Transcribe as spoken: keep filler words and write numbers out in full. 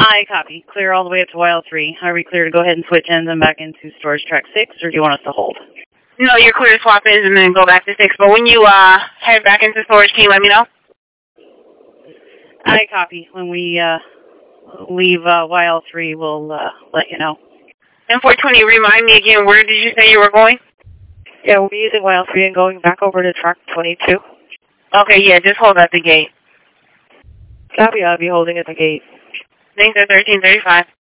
I copy. Clear all the way up to Y L three. Are we clear to go ahead and switch ends and back into storage track six, or do you want us to hold? No, you're clear to swap ends and then go back to six. But when you uh head back into storage, can you let me know? I copy. When we uh, leave uh, Y L three, we'll uh, let you know. M four twenty, remind me again, where did you say you were going? Yeah, we'll be using Y L three and going back over to track twenty-two. Okay, yeah, just hold at the gate. Copy. I'll be holding at the gate. Thanks, thirteen thirty-five.